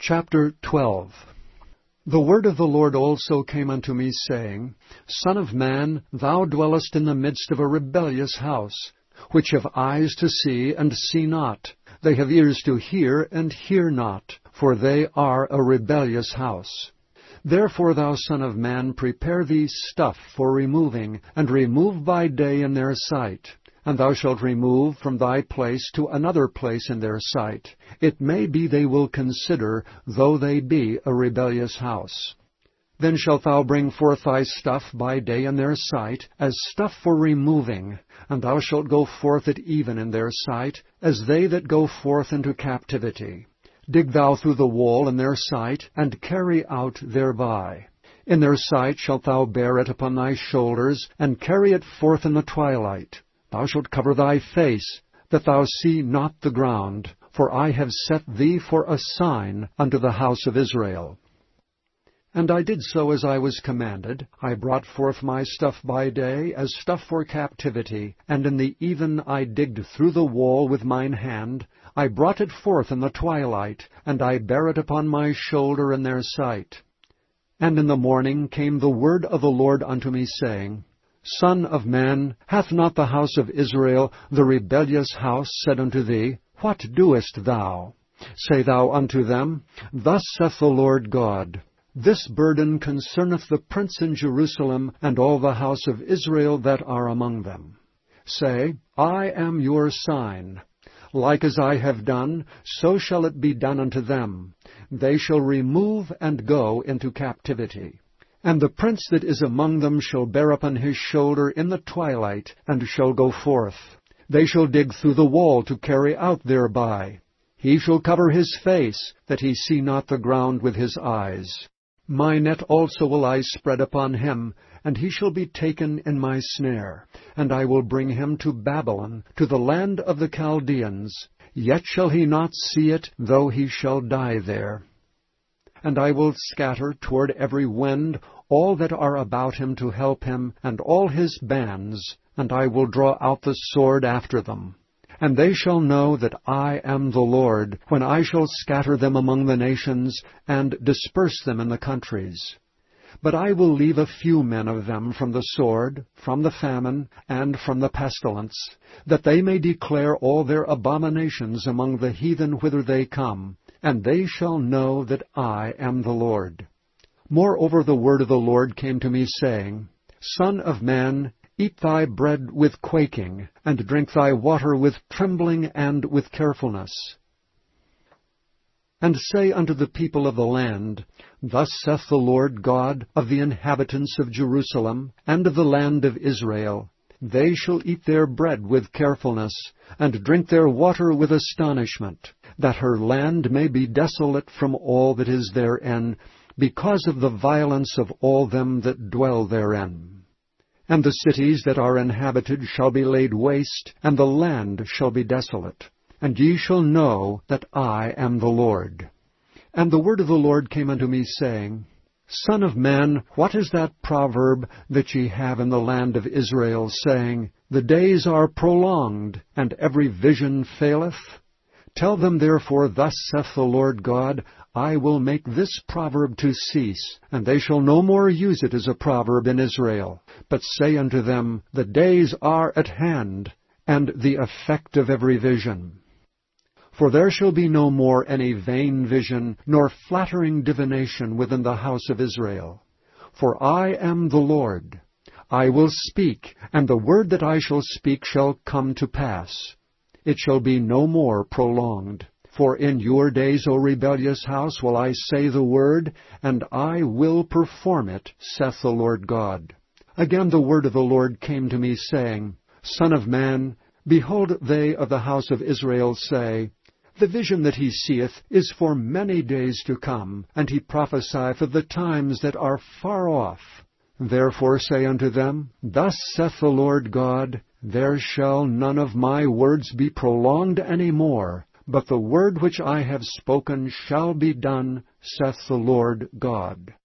Chapter 12. The word of the Lord also came unto me, saying, Son of man, thou dwellest in the midst of a rebellious house, which have eyes to see, and see not. They have ears to hear, and hear not, for they are a rebellious house. Therefore, thou son of man, prepare thee stuff for removing, and remove by day in their sight. And thou shalt remove from thy place to another place in their sight. It may be they will consider, though they be a rebellious house. Then shalt thou bring forth thy stuff by day in their sight, as stuff for removing, and thou shalt go forth at even in their sight, as they that go forth into captivity. Dig thou through the wall in their sight, and carry out thereby. In their sight shalt thou bear it upon thy shoulders, and carry it forth in the twilight. Thou shalt cover thy face, that thou see not the ground, for I have set thee for a sign unto the house of Israel. And I did so as I was commanded. I brought forth my stuff by day, as stuff for captivity, and in the even I digged through the wall with mine hand. I brought it forth in the twilight, and I bare it upon my shoulder in their sight. And in the morning came the word of the Lord unto me, saying, Son of man, hath not the house of Israel, the rebellious house, said unto thee, What doest thou? Say thou unto them, Thus saith the Lord God, This burden concerneth the prince in Jerusalem, and all the house of Israel that are among them. Say, I am your sign. Like as I have done, so shall it be done unto them. They shall remove and go into captivity. And the prince that is among them shall bear upon his shoulder in the twilight, and shall go forth. They shall dig through the wall to carry out thereby. He shall cover his face, that he see not the ground with his eyes. My net also will I spread upon him, and he shall be taken in my snare. And I will bring him to Babylon, to the land of the Chaldeans. Yet shall he not see it, though he shall die there. And I will scatter toward every wind all that are about him to help him, and all his bands, and I will draw out the sword after them. And they shall know that I am the Lord, when I shall scatter them among the nations, and disperse them in the countries. But I will leave a few men of them from the sword, from the famine, and from the pestilence, that they may declare all their abominations among the heathen whither they come, and they shall know that I am the Lord. Moreover, the word of the Lord came to me, saying, Son of man, eat thy bread with quaking, and drink thy water with trembling and with carefulness. And say unto the people of the land, Thus saith the Lord God of the inhabitants of Jerusalem, and of the land of Israel, They shall eat their bread with carefulness, and drink their water with astonishment, that her land may be desolate from all that is therein, because of the violence of all them that dwell therein. And the cities that are inhabited shall be laid waste, and the land shall be desolate. And ye shall know that I am the Lord. And the word of the Lord came unto me, saying, Son of man, what is that proverb that ye have in the land of Israel, saying, The days are prolonged, and every vision faileth? Tell them therefore, Thus saith the Lord God, I will make this proverb to cease, and they shall no more use it as a proverb in Israel. But say unto them, The days are at hand, and the effect of every vision. For there shall be no more any vain vision, nor flattering divination within the house of Israel. For I am the Lord. I will speak, and the word that I shall speak shall come to pass. It shall be no more prolonged. For in your days, O rebellious house, will I say the word, and I will perform it, saith the Lord God. Again the word of the Lord came to me, saying, Son of man, behold, they of the house of Israel say, The vision that he seeth is for many days to come, and he prophesieth of the times that are far off. Therefore say unto them, Thus saith the Lord God, There shall none of my words be prolonged any more, but the word which I have spoken shall be done, saith the Lord God.